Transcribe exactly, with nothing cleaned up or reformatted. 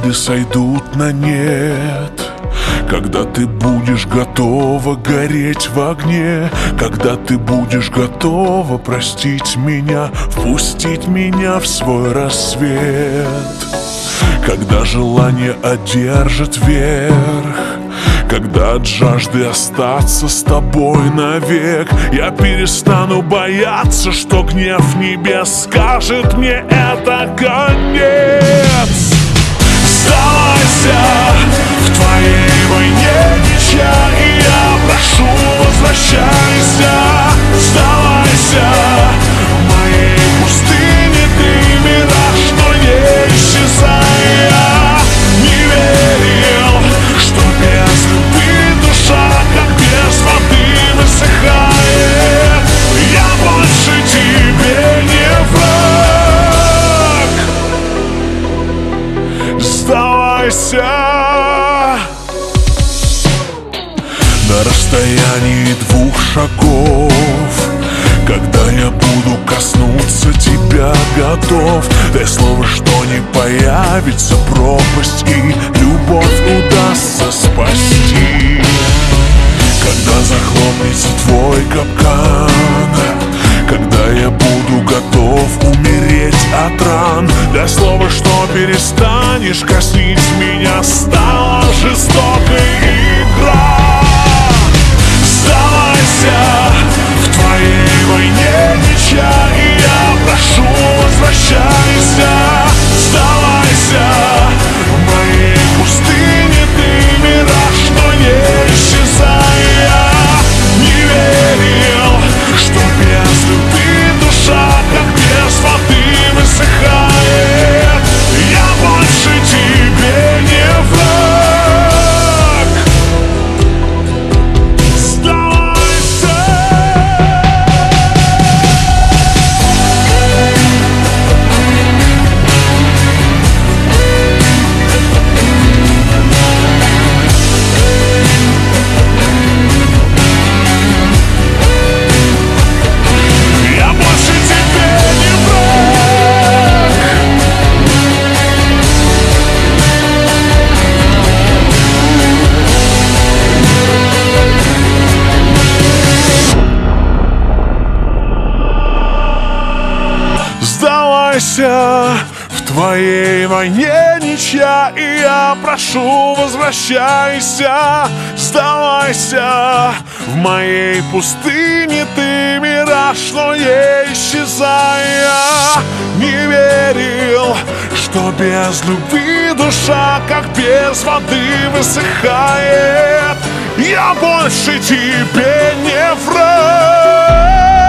обиды сойдут на нет, когда ты будешь готова гореть в огне, когда ты будешь готова простить меня, впустить меня в свой рассвет. Когда желание одержит верх, когда от жажды остаться с тобой навек, я перестану бояться, что гнев небес скажет мне это конец. Сдавайся, в твоей войне ничья, и я прошу, возвращайся. Сдавайся, в моей пустыне ты мираж, но не исчезая. Не верил, что без любви душа, как без воды, высыхает. Я больше тебе не враг. Сдавайся. На расстоянии двух шагов, когда я буду коснуться тебя готов, дай слово, что не появится пропасть, и любовь удастся спасти. Когда захлопнется твой капкан, когда я буду готов умереть от ран, дай слово, что перестанешь коснить меня. Стала жестокой игра. Сдавайся, в твоей войне ничья, и я прошу, возвращайся. Сдавайся, в моей пустыне ты мираж, но не исчезая. Не верил, что без любви душа, как без воды, высыхает. Я больше тебе не враг. Сдавайся. Я больше тебе не враг. Сдавайся, в твоей войне ничья, и я прошу, возвращайся. Сдавайся, в моей пустыне ты мираж, но не исчезая. Не верил, что без любви душа, как без воды, высыхает. Я больше тебе не враг.